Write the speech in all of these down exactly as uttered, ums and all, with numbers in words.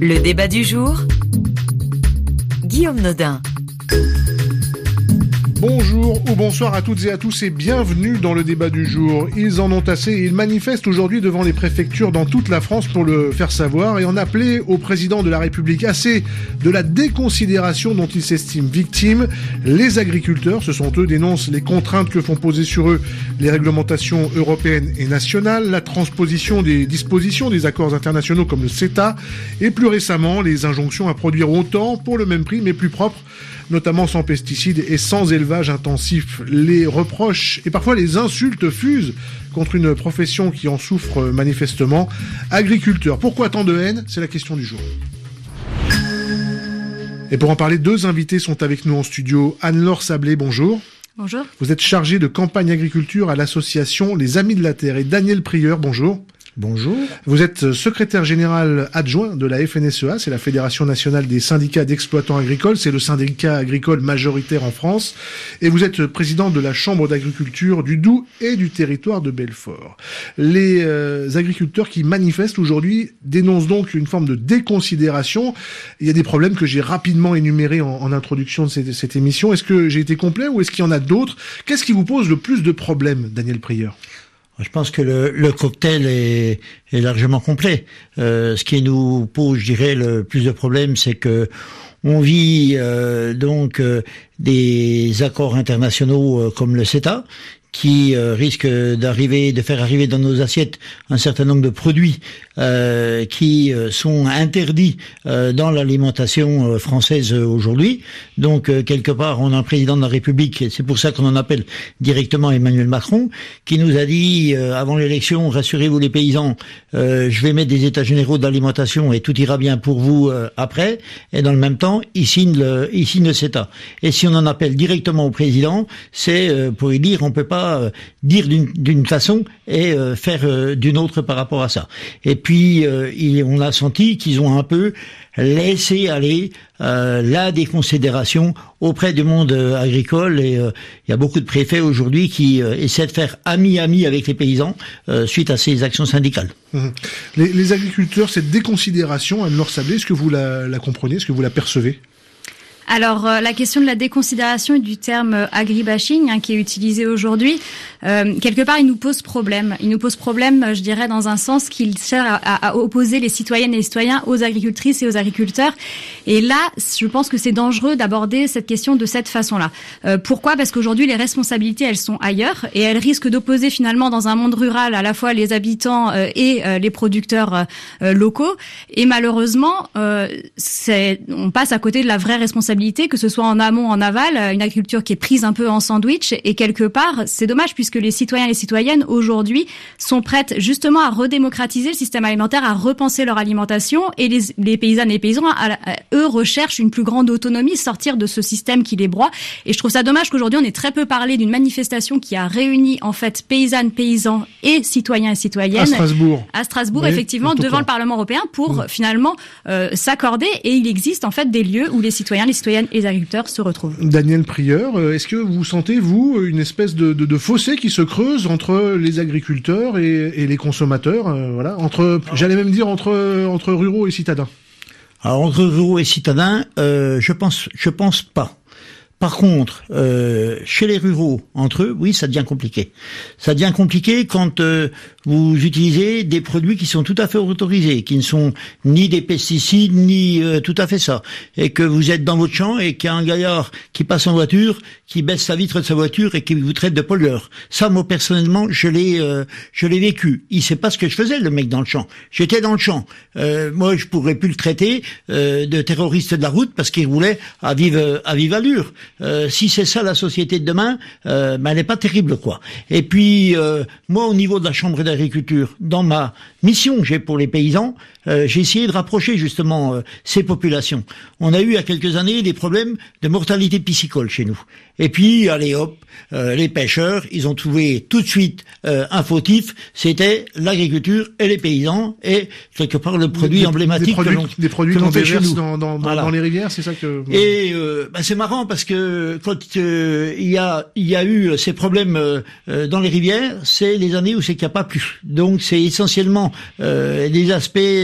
Le débat du jour, Guillaume Nodin. Bonjour ou bonsoir à toutes et à tous et bienvenue dans le débat du jour. Ils en ont assez et ils manifestent aujourd'hui devant les préfectures dans toute la France pour le faire savoir et en appeler au président de la République assez de la déconsidération dont ils s'estiment victimes. Les agriculteurs, ce sont eux, dénoncent les contraintes que font poser sur eux les réglementations européennes et nationales, la transposition des dispositions des accords internationaux comme le CETA et plus récemment les injonctions à produire autant pour le même prix mais plus propre, notamment sans pesticides et sans élevage intensif. Les reproches et parfois les insultes fusent contre une profession qui en souffre manifestement. Agriculteurs, pourquoi tant de haine ? C'est la question du jour. Et pour en parler, deux invités sont avec nous en studio. Anne-Laure Sablé, bonjour. Bonjour. Vous êtes chargée de campagne agriculture à l'association Les Amis de la Terre. Et Daniel Prieur, bonjour. Bonjour. Vous êtes secrétaire général adjoint de la F N S E A, c'est la Fédération nationale des syndicats d'exploitants agricoles, c'est le syndicat agricole majoritaire en France, et vous êtes président de la Chambre d'agriculture du Doubs et du territoire de Belfort. Les euh, agriculteurs qui manifestent aujourd'hui dénoncent donc une forme de déconsidération. Il y a des problèmes que j'ai rapidement énumérés en, en introduction de cette, cette émission. Est-ce que j'ai été complet ou est-ce qu'il y en a d'autres ? Qu'est-ce qui vous pose le plus de problèmes, Daniel Prieur ? Je pense que le, le cocktail est, est largement complet. Euh, ce qui nous pose, je dirais, le plus de problèmes, c'est que on vit euh, donc euh, des accords internationaux euh, comme le CETA, qui euh, risque d'arriver, de faire arriver dans nos assiettes un certain nombre de produits euh, qui euh, sont interdits euh, dans l'alimentation euh, française euh, aujourd'hui. Donc euh, quelque part, on a un président de la République, et c'est pour ça qu'on en appelle directement Emmanuel Macron, qui nous a dit euh, avant l'élection, rassurez-vous les paysans, euh, je vais mettre des états généraux d'alimentation et tout ira bien pour vous euh, après. Et dans le même temps, il signe le, il signe le CETA. Et si on en appelle directement au président, c'est euh, pour lui dire, on peut pas Euh, dire d'une, d'une façon et euh, faire euh, d'une autre par rapport à ça. Et puis euh, il, on a senti qu'ils ont un peu laissé aller euh, la déconsidération auprès du monde euh, agricole et euh, il y a beaucoup de préfets aujourd'hui qui euh, essaient de faire ami-ami avec les paysans euh, suite à ces actions syndicales. Mmh. Les, les agriculteurs, cette déconsidération, Anne-Laure Sablé, est-ce que vous la, la comprenez ? Est-ce que vous la percevez ? Alors, euh, la question de la déconsidération et du terme euh, agribashing hein, qui est utilisé aujourd'hui, euh, quelque part, il nous pose problème. Il nous pose problème, euh, je dirais, dans un sens qu'il sert à, à, à opposer les citoyennes et les citoyens aux agricultrices et aux agriculteurs. Et là, je pense que c'est dangereux d'aborder cette question de cette façon-là. Euh, pourquoi ? Parce qu'aujourd'hui, les responsabilités, elles sont ailleurs et elles risquent d'opposer finalement dans un monde rural à la fois les habitants euh, et euh, les producteurs euh, locaux. Et malheureusement, euh, c'est, on passe à côté de la vraie responsabilité, que ce soit en amont, en aval, une agriculture qui est prise un peu en sandwich. Et quelque part, c'est dommage puisque les citoyens et les citoyennes aujourd'hui sont prêtes justement à redémocratiser le système alimentaire, à repenser leur alimentation. Et les, les paysannes et les paysans, à, à, eux, recherchent une plus grande autonomie, sortir de ce système qui les broie. Et je trouve ça dommage qu'aujourd'hui, on ait très peu parlé d'une manifestation qui a réuni en fait paysannes, paysans et citoyens et citoyennes. À Strasbourg. À Strasbourg, oui, effectivement, devant le Parlement européen pour mmh. finalement euh, s'accorder. Et il existe en fait des lieux où les citoyens, les citoyennes et les agriculteurs se retrouvent. Daniel Prieur, est-ce que vous sentez, vous, une espèce de, de, de fossé qui se creuse entre les agriculteurs et, et les consommateurs, euh, voilà, entre, j'allais même dire entre, entre ruraux et citadins? Alors, entre ruraux et citadins, euh, je pense, je pense pas. Par contre, euh, chez les ruraux, entre eux, oui, ça devient compliqué. Ça devient compliqué quand euh, vous utilisez des produits qui sont tout à fait autorisés, qui ne sont ni des pesticides, ni euh, tout à fait ça. Et que vous êtes dans votre champ et qu'il y a un gaillard qui passe en voiture, qui baisse sa vitre de sa voiture et qui vous traite de pollueur. Ça, moi, personnellement, je l'ai euh, je l'ai vécu. Il sait pas ce que je faisais, le mec dans le champ. J'étais dans le champ. Euh, moi, je pourrais plus le traiter euh, de terroriste de la route parce qu'il roulait à vive, à vive allure. Euh, si c'est ça la société de demain, euh, ben elle n'est pas terrible, quoi. Et puis euh, moi, au niveau de la Chambre d'agriculture, dans ma mission que j'ai pour les paysans, euh, j'ai essayé de rapprocher justement euh, ces populations. On a eu il y a quelques années des problèmes de mortalité piscicole chez nous. Et puis, allez hop, euh, les pêcheurs, ils ont trouvé tout de suite euh, un fautif, c'était l'agriculture et les paysans, et quelque part le produit des, emblématique des produits, que l'on, des produits que l'on qu'on fait chez déverse nous. Dans, dans, voilà. dans les rivières, c'est ça que... Et euh, bah, c'est marrant parce que quand euh, il y a il y a eu ces problèmes euh, dans les rivières, c'est les années où c'est qu'il n'y a pas plu. Donc c'est essentiellement euh, des aspects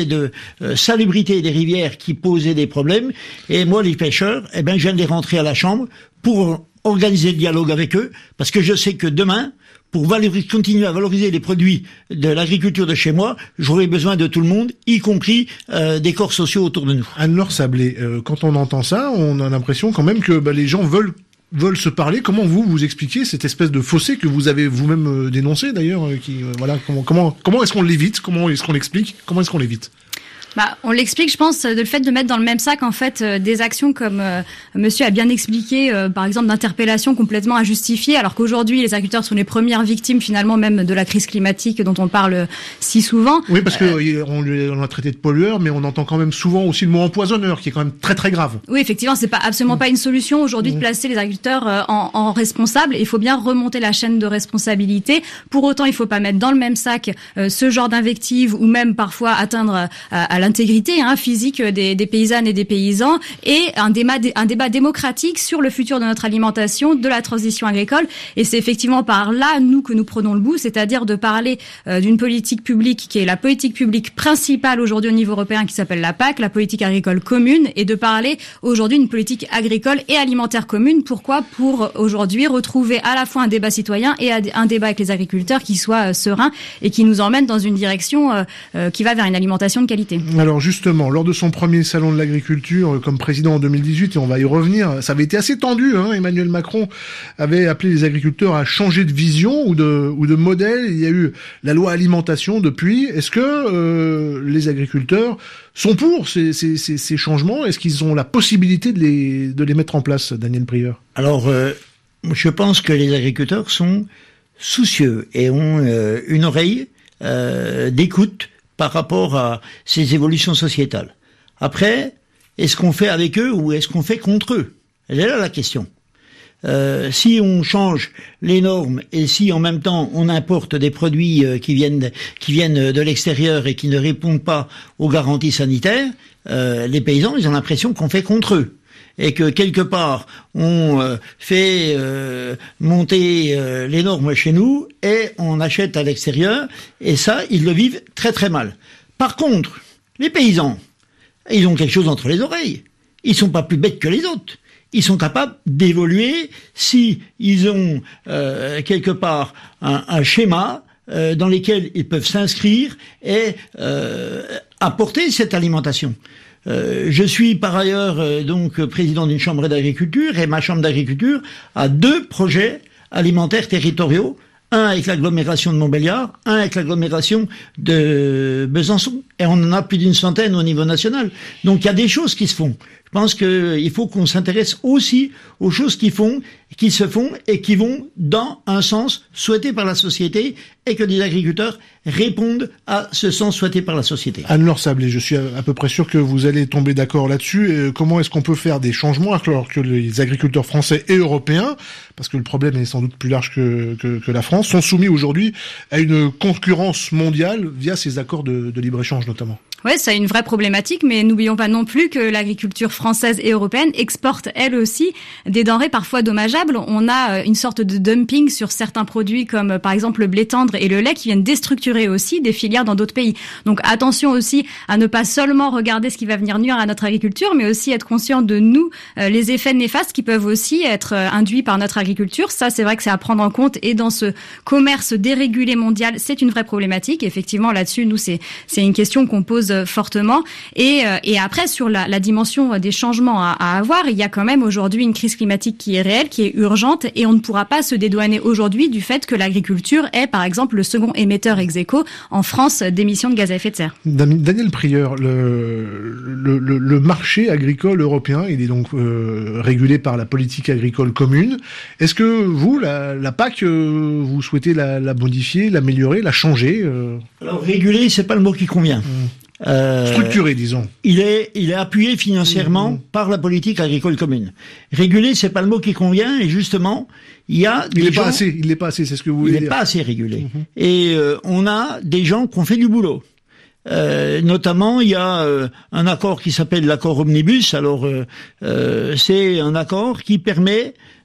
de euh, salubrité des rivières qui posaient des problèmes. Et moi, les pêcheurs, eh ben, je viens de les rentrer à la Chambre pour organiser le dialogue avec eux, parce que je sais que demain, pour valoriser, continuer à valoriser les produits de l'agriculture de chez moi, j'aurai besoin de tout le monde, y compris euh, des corps sociaux autour de nous. Anne-Laure Sablé, euh, quand on entend ça, on a l'impression quand même que bah, les gens veulent veulent se parler. Comment vous vous expliquez cette espèce de fossé que vous avez vous-même euh, dénoncé d'ailleurs, euh, qui euh, voilà comment comment comment est-ce qu'on l'évite, comment est-ce qu'on l'explique, comment est-ce qu'on l'évite? Bah, on l'explique, je pense, de le fait de mettre dans le même sac en fait euh, des actions comme euh, Monsieur a bien expliqué, euh, par exemple d'interpellations complètement injustifiées, alors qu'aujourd'hui les agriculteurs sont les premières victimes finalement même de la crise climatique dont on parle si souvent. Oui, parce que euh, on, on a traité de pollueur, mais on entend quand même souvent aussi le mot empoisonneur, qui est quand même très très grave. Oui, effectivement, c'est pas absolument pas une solution aujourd'hui de placer les agriculteurs euh, en, en responsables. Il faut bien remonter la chaîne de responsabilité. Pour autant, il faut pas mettre dans le même sac euh, ce genre d'invectives ou même parfois atteindre à, à l'intégrité hein, physique des, des paysannes et des paysans et un débat, un débat démocratique sur le futur de notre alimentation, de la transition agricole. Et c'est effectivement par là, nous, que nous prenons le bout, c'est-à-dire de parler euh, d'une politique publique qui est la politique publique principale aujourd'hui au niveau européen qui s'appelle la P A C, la politique agricole commune, et de parler aujourd'hui d'une politique agricole et alimentaire commune. Pourquoi ? Pour aujourd'hui retrouver à la fois un débat citoyen et un débat avec les agriculteurs qui soit euh, serein et qui nous emmène dans une direction euh, euh, qui va vers une alimentation de qualité. Alors justement, lors de son premier salon de l'agriculture euh, comme président en deux mille dix-huit, et on va y revenir, ça avait été assez tendu, hein, Emmanuel Macron avait appelé les agriculteurs à changer de vision ou de, ou de modèle. Il y a eu la loi alimentation depuis. Est-ce que euh, les agriculteurs sont pour ces, ces, ces, ces changements ? Est-ce qu'ils ont la possibilité de les, de les mettre en place, Daniel Prieur ? Alors, euh, je pense que les agriculteurs sont soucieux et ont euh, une oreille euh, d'écoute par rapport à ces évolutions sociétales. Après, est-ce qu'on fait avec eux ou est-ce qu'on fait contre eux ? Elle est là la question. Euh, si on change les normes et si en même temps on importe des produits euh, qui viennent qui viennent de l'extérieur et qui ne répondent pas aux garanties sanitaires, euh, les paysans ils ont l'impression qu'on fait contre eux. Et que quelque part on euh, fait euh, monter euh, les normes chez nous et on achète à l'extérieur, et ça ils le vivent très très mal. Par contre, les paysans, ils ont quelque chose entre les oreilles. Ils sont pas plus bêtes que les autres. Ils sont capables d'évoluer si ils ont euh, quelque part un, un schéma euh, dans lequel ils peuvent s'inscrire et euh, apporter cette alimentation. Euh, je suis par ailleurs euh, donc président d'une chambre d'agriculture et ma chambre d'agriculture a deux projets alimentaires territoriaux, un avec l'agglomération de Montbéliard, un avec l'agglomération de Besançon, et on en a plus d'une centaine au niveau national. Donc il y a des choses qui se font. Je pense qu'il faut qu'on s'intéresse aussi aux choses qui font, qui se font et qui vont dans un sens souhaité par la société, et que les agriculteurs répondent à ce sens souhaité par la société. Anne-Laure Sablé, je suis à peu près sûr que vous allez tomber d'accord là-dessus. Et comment est-ce qu'on peut faire des changements alors que les agriculteurs français et européens, parce que le problème est sans doute plus large que, que, que la France, sont soumis aujourd'hui à une concurrence mondiale via ces accords de, de libre-échange notamment? Oui, c'est une vraie problématique, mais n'oublions pas non plus que l'agriculture française et européenne exporte elle aussi des denrées parfois dommageables. On a une sorte de dumping sur certains produits comme par exemple le blé tendre et le lait qui viennent déstructurer aussi des filières dans d'autres pays. Donc attention aussi à ne pas seulement regarder ce qui va venir nuire à notre agriculture, mais aussi être conscient de nous, euh, les effets néfastes qui peuvent aussi être euh, induits par notre agriculture. Ça, c'est vrai que c'est à prendre en compte, et dans ce commerce dérégulé mondial, c'est une vraie problématique. Effectivement, là-dessus, nous, c'est c'est une question qu'on pose fortement. Et, et après, sur la, la dimension des changements à, à avoir, il y a quand même aujourd'hui une crise climatique qui est réelle, qui est urgente, et on ne pourra pas se dédouaner aujourd'hui du fait que l'agriculture est, par exemple, le second émetteur ex aequo en France d'émissions de gaz à effet de serre. Daniel Prieur, le, le, le, le marché agricole européen, il est donc euh, régulé par la politique agricole commune. Est-ce que vous, la, la P A C, euh, vous souhaitez la, la modifier, l'améliorer, la changer euh... Alors, réguler, c'est pas le mot qui convient. Mmh. Euh, structuré, disons. Il est, il est appuyé financièrement mmh. par la politique agricole commune. Réguler, c'est pas le mot qui convient, et justement, il y a il des est gens... pas assez, il n'est pas assez, c'est ce que vous voulez dire. Il n'est pas assez régulé. Mmh. Et euh, on a des gens qui ont fait du boulot. Euh, notamment, il y a euh, un accord qui s'appelle l'accord Omnibus. Alors, euh, euh, c'est un accord qui permet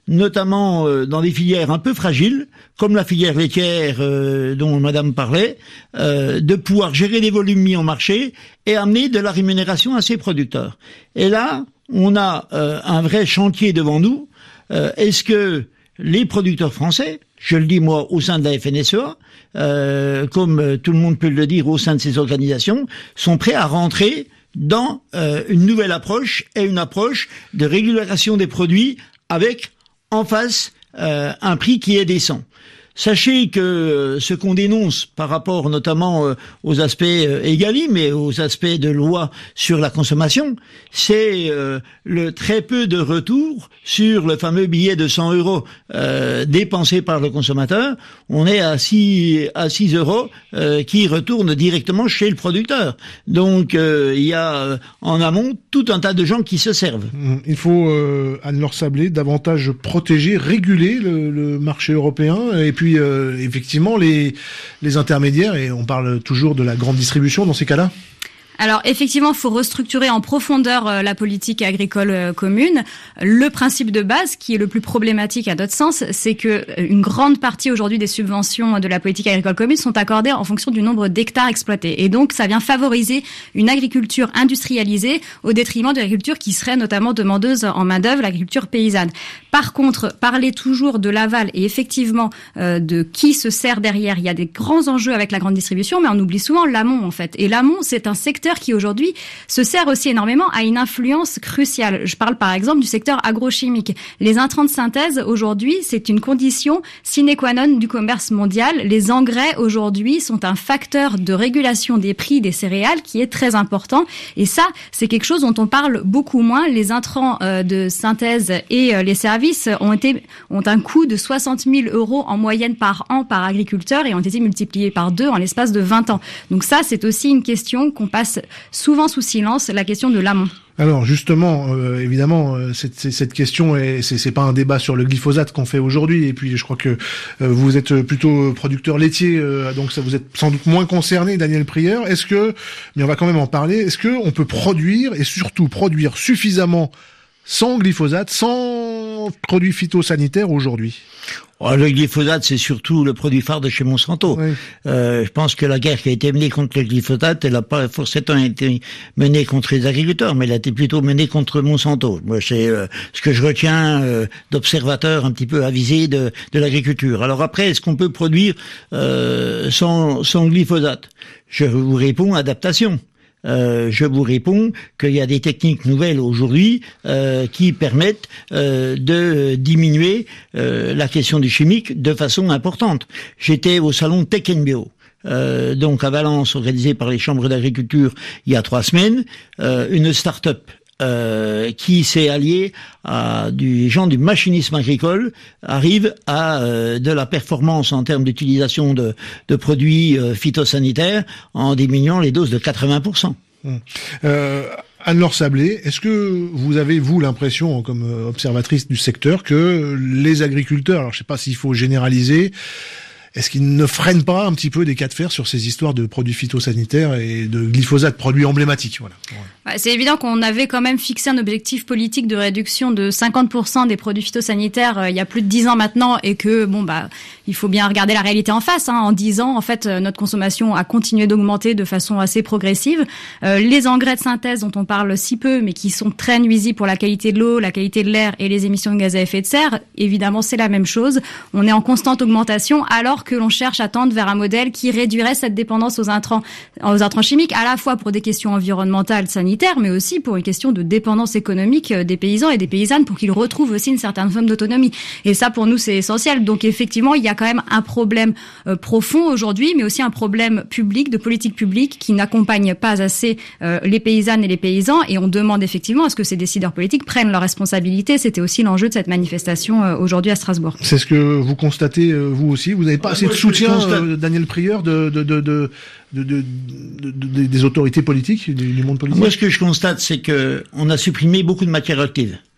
notamment euh, dans des filières un peu fragiles, comme la filière laitière euh, dont Madame parlait, euh, de pouvoir gérer des volumes mis en marché et amener de la rémunération à ses producteurs. Et là, on a euh, un vrai chantier devant nous. Euh, est-ce que les producteurs français, je le dis moi au sein de la F N S E A, euh, comme tout le monde peut le dire au sein de ces organisations, sont prêts à rentrer dans euh, une nouvelle approche et une approche de régulation des produits avec en face euh, un prix qui est décent. Sachez que ce qu'on dénonce par rapport notamment euh, aux aspects euh, EGalim, mais aux aspects de loi sur la consommation, c'est euh, le très peu de retour sur le fameux billet de cent euros euh, dépensé par le consommateur. On est à six à six euros euh, qui retournent directement chez le producteur. Donc euh, il y a euh, en amont tout un tas de gens qui se servent. Il faut, euh, Anne-Laure Sablé, davantage protéger, réguler le, le marché européen et puis Puis euh, effectivement les les intermédiaires, et on parle toujours de la grande distribution dans ces cas-là. Alors effectivement, il faut restructurer en profondeur euh, la politique agricole euh, commune. Le principe de base, qui est le plus problématique à notre sens, c'est que euh, une grande partie aujourd'hui des subventions de la politique agricole commune sont accordées en fonction du nombre d'hectares exploités. Et donc, ça vient favoriser une agriculture industrialisée au détriment de l'agriculture qui serait notamment demandeuse en main-d'œuvre, l'agriculture paysanne. Par contre, parler toujours de l'aval et effectivement euh, de qui se sert derrière, il y a des grands enjeux avec la grande distribution, mais on oublie souvent l'amont en fait. Et l'amont, c'est un secteur qui aujourd'hui se sert aussi énormément à une influence cruciale. Je parle par exemple du secteur agrochimique. Les intrants de synthèse aujourd'hui, c'est une condition sine qua non du commerce mondial. Les engrais aujourd'hui sont un facteur de régulation des prix des céréales qui est très important. Et ça, c'est quelque chose dont on parle beaucoup moins. Les intrants euh, de synthèse et euh, les services ont été ont un coût de soixante mille euros en moyenne par an par agriculteur et ont été multipliés par deux en l'espace de vingt ans. Donc ça, c'est aussi une question qu'on passe souvent sous silence, la question de l'amont. Alors justement, euh, évidemment, euh, cette, cette question, est, c'est, c'est pas un débat sur le glyphosate qu'on fait aujourd'hui. Et puis, je crois que euh, vous êtes plutôt producteur laitier, euh, donc ça vous êtes sans doute moins concerné, Daniel Prieur. Est-ce que, mais on va quand même en parler. Est-ce que on peut produire et surtout produire suffisamment sans glyphosate, sans produits phytosanitaires aujourd'hui? Oh, le glyphosate, c'est surtout le produit phare de chez Monsanto. Oui. Euh, je pense que la guerre qui a été menée contre le glyphosate, elle n'a pas forcément été menée contre les agriculteurs, mais elle a été plutôt menée contre Monsanto. Moi, c'est euh, ce que je retiens euh, d'observateurs un petit peu avisés de, de l'agriculture. Alors après, est-ce qu'on peut produire euh, sans, sans glyphosate? Je vous réponds, adaptation. Euh, je vous réponds qu'il y a des techniques nouvelles aujourd'hui euh, qui permettent euh, de diminuer euh, la question du chimique de façon importante. J'étais au salon Tech and Bio. Euh, donc à Valence, organisé par les chambres d'agriculture il y a trois semaines, euh, une start-up Euh, qui s'est allié à des gens du machinisme agricole, arrive à euh, de la performance en termes d'utilisation de, de produits euh, phytosanitaires en diminuant les doses de quatre-vingts pour cent. Hum. Euh, Anne-Laure Sablé, est-ce que vous avez, vous, l'impression, comme observatrice du secteur, que les agriculteurs, alors je sais pas s'il faut généraliser, est-ce qu'ils ne freinent pas un petit peu des cas de fer sur ces histoires de produits phytosanitaires et de glyphosate, produits emblématiques, voilà. Ouais, c'est évident qu'on avait quand même fixé un objectif politique de réduction de cinquante pour cent des produits phytosanitaires euh, il y a plus de dix ans maintenant, et que bon bah il faut bien regarder la réalité en face. Hein. En dix ans, en fait, euh, notre consommation a continué d'augmenter de façon assez progressive. Euh, les engrais de synthèse dont on parle si peu, mais qui sont très nuisibles pour la qualité de l'eau, la qualité de l'air et les émissions de gaz à effet de serre, évidemment c'est la même chose. On est en constante augmentation, alors que l'on cherche à tendre vers un modèle qui réduirait cette dépendance aux intrants, aux intrants chimiques, à la fois pour des questions environnementales, sanitaires, mais aussi pour une question de dépendance économique des paysans et des paysannes, pour qu'ils retrouvent aussi une certaine forme d'autonomie. Et ça, pour nous, c'est essentiel. Donc, effectivement, il y a quand même un problème euh, profond aujourd'hui, mais aussi un problème public, de politique publique, qui n'accompagne pas assez euh, les paysannes et les paysans. Et on demande effectivement à ce que ces décideurs politiques prennent leurs responsabilités. C'était aussi l'enjeu de cette manifestation euh, aujourd'hui à Strasbourg. C'est ce que vous constatez, euh, vous aussi. Vous n'avez pas assez de soutien, constate... euh, Daniel Prieur, de, de, de, de, de, de, de, de, des autorités politiques, du, du monde politique? Moi, ce que je constate, c'est que on a supprimé beaucoup de matières actives.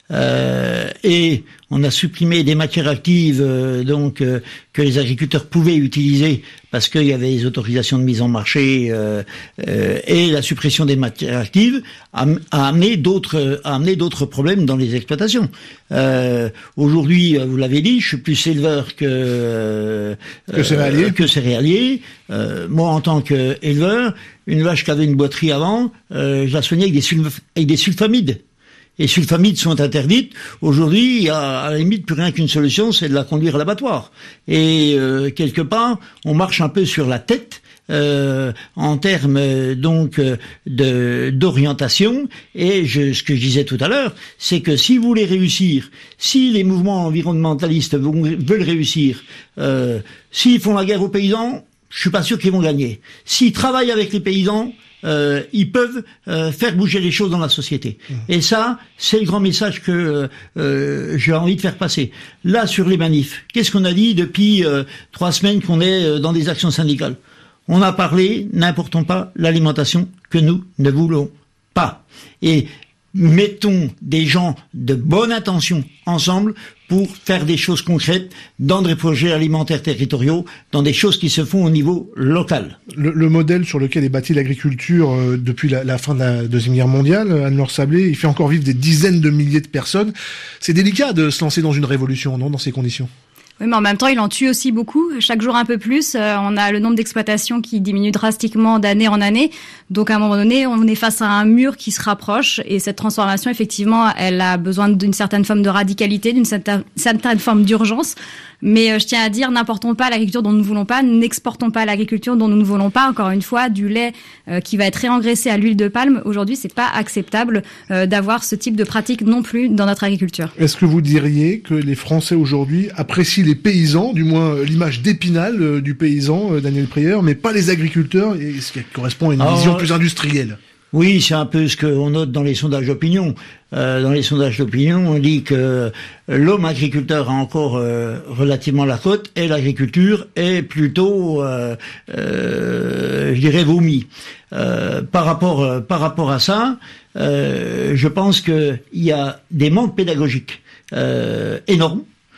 euh, et on a supprimé des matières actives euh, donc euh, que les agriculteurs pouvaient utiliser parce qu'il y avait des autorisations de mise en marché euh, euh, et la suppression des matières actives a, a amené d'autres a amené d'autres problèmes dans les exploitations. Euh, aujourd'hui, vous l'avez dit, je suis plus éleveur que euh, que céréalier. Euh, que céréalier. Euh, moi, en tant qu'éleveur, une vache qui avait une boiterie avant, euh, je la soignais avec des, sulf- avec des sulfamides. Les sulfamides sont interdites. Aujourd'hui, il y a à la limite plus rien qu'une solution, c'est de la conduire à l'abattoir. Et euh, quelque part, on marche un peu sur la tête euh, en termes euh, donc euh, de d'orientation. Et je, ce que je disais tout à l'heure, c'est que si vous voulez réussir, si les mouvements environnementalistes vont, veulent réussir, euh, s'ils font la guerre aux paysans, je suis pas sûr qu'ils vont gagner. S'ils travaillent avec les paysans, Euh, ils peuvent euh, faire bouger les choses dans la société. Mmh. Et ça, c'est le grand message que euh, j'ai envie de faire passer. Là, sur les manifs, qu'est-ce qu'on a dit depuis euh, trois semaines qu'on est dans des actions syndicales? On a parlé, n'importons pas l'alimentation que nous ne voulons pas. Et mettons des gens de bonne intention ensemble pour faire des choses concrètes dans des projets alimentaires territoriaux, dans des choses qui se font au niveau local. Le, le modèle sur lequel est bâtie l'agriculture euh, depuis la, la fin de la Deuxième Guerre mondiale, Anne-Laure Sablé, il fait encore vivre des dizaines de milliers de personnes. C'est délicat de se lancer dans une révolution, non, dans ces conditions? Oui, mais en même temps, il en tue aussi beaucoup. Chaque jour un peu plus. Euh, on a le nombre d'exploitations qui diminue drastiquement d'année en année. Donc, à un moment donné, on est face à un mur qui se rapproche. Et cette transformation, effectivement, elle a besoin d'une certaine forme de radicalité, d'une certaine, certaine forme d'urgence. Mais euh, je tiens à dire, n'importons pas l'agriculture dont nous ne voulons pas, n'exportons pas l'agriculture dont nous ne voulons pas. Encore une fois, du lait euh, qui va être réengraissé à l'huile de palme. Aujourd'hui, c'est pas acceptable euh, d'avoir ce type de pratique non plus dans notre agriculture. Est-ce que vous diriez que les Français aujourd'hui apprécient les paysans, du moins l'image d'Épinal euh, du paysan, euh, Daniel Prieur, mais pas les agriculteurs, et ce qui correspond à une Alors, vision plus industrielle? Oui, c'est un peu ce qu'on note dans les sondages d'opinion. Euh, dans les sondages d'opinion, on dit que l'homme agriculteur a encore euh, relativement la cote et l'agriculture est plutôt, euh, euh, je dirais, vomi. Euh, par rapport, euh, par rapport à ça, euh, je pense qu'il y a des manques pédagogiques euh, énormes.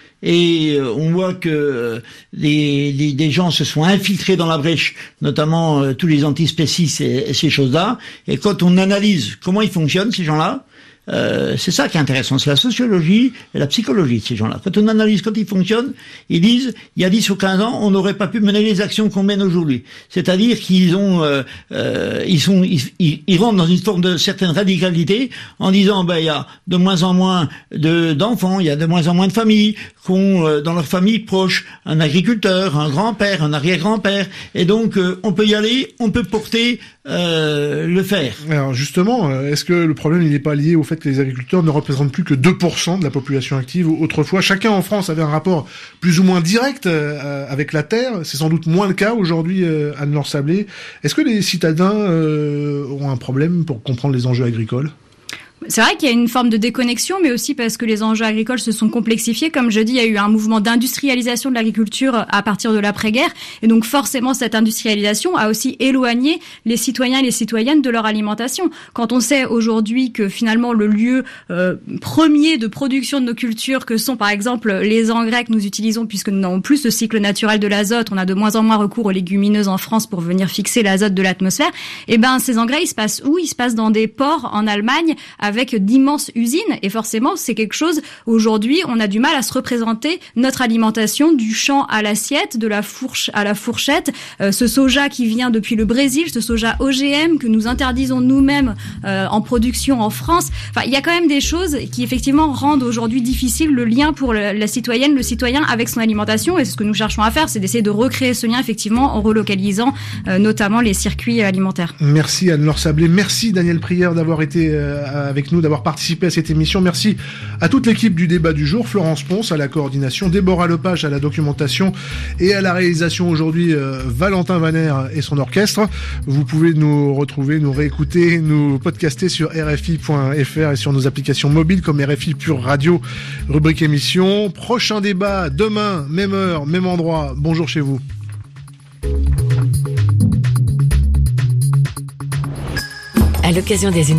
Et on voit que des, des, des gens se sont infiltrés dans la brèche, notamment euh, tous les antispécistes et, et ces choses-là. Et quand on analyse comment ils fonctionnent, ces gens-là, euh, c'est ça qui est intéressant, c'est la sociologie et la psychologie de ces gens-là. Quand on analyse quand ils fonctionnent, ils disent, il y a dix ou quinze ans, on n'aurait pas pu mener les actions qu'on mène aujourd'hui. C'est-à-dire qu'ils ont, euh, euh, ils sont, ils, ils, ils rentrent dans une forme de certaine radicalité en disant, ben il y a de moins en moins de d'enfants, il y a de moins en moins de familles qui ont euh, dans leur famille proche un agriculteur, un grand-père, un arrière-grand-père, et donc euh, on peut y aller, on peut porter euh, le fer. Alors justement, est-ce que le problème il n'est pas lié au fait que les agriculteurs ne représentent plus que deux pour cent de la population active? Autrefois, chacun en France avait un rapport plus ou moins direct euh, avec la terre. C'est sans doute moins le cas aujourd'hui, euh, Anne-Laure Sablé. Est-ce que les citadins euh, ont un problème pour comprendre les enjeux agricoles? C'est vrai qu'il y a une forme de déconnexion, mais aussi parce que les enjeux agricoles se sont complexifiés. Comme je dis, il y a eu un mouvement d'industrialisation de l'agriculture à partir de l'après-guerre. Et donc forcément, cette industrialisation a aussi éloigné les citoyens et les citoyennes de leur alimentation. Quand on sait aujourd'hui que finalement le lieu euh, premier de production de nos cultures, que sont par exemple les engrais que nous utilisons, puisque nous n'avons plus ce cycle naturel de l'azote, on a de moins en moins recours aux légumineuses en France pour venir fixer l'azote de l'atmosphère, et ben ces engrais, ils se passent où? Ils se passent dans des ports en Allemagne, avec d'immenses usines, et forcément c'est quelque chose, aujourd'hui on a du mal à se représenter notre alimentation du champ à l'assiette, de la fourche à la fourchette, euh, ce soja qui vient depuis le Brésil, ce soja O G M que nous interdisons nous-mêmes euh, en production en France. Enfin, il y a quand même des choses qui effectivement rendent aujourd'hui difficile le lien pour le, la citoyenne, le citoyen avec son alimentation, et ce que nous cherchons à faire, c'est d'essayer de recréer ce lien effectivement en relocalisant euh, notamment les circuits alimentaires. Merci Anne-Laure Sablé, merci Daniel Prieur d'avoir été euh, avec nous, d'avoir participé à cette émission. Merci à toute l'équipe du débat du jour, Florence Ponce à la coordination, Déborah Lepage à la documentation et à la réalisation aujourd'hui, euh, Valentin Vaner et son orchestre. Vous pouvez nous retrouver, nous réécouter, nous podcaster sur R F I point F R et sur nos applications mobiles comme R F I Pure Radio, rubrique émission. Prochain débat demain, même heure, même endroit. Bonjour chez vous. À l'occasion des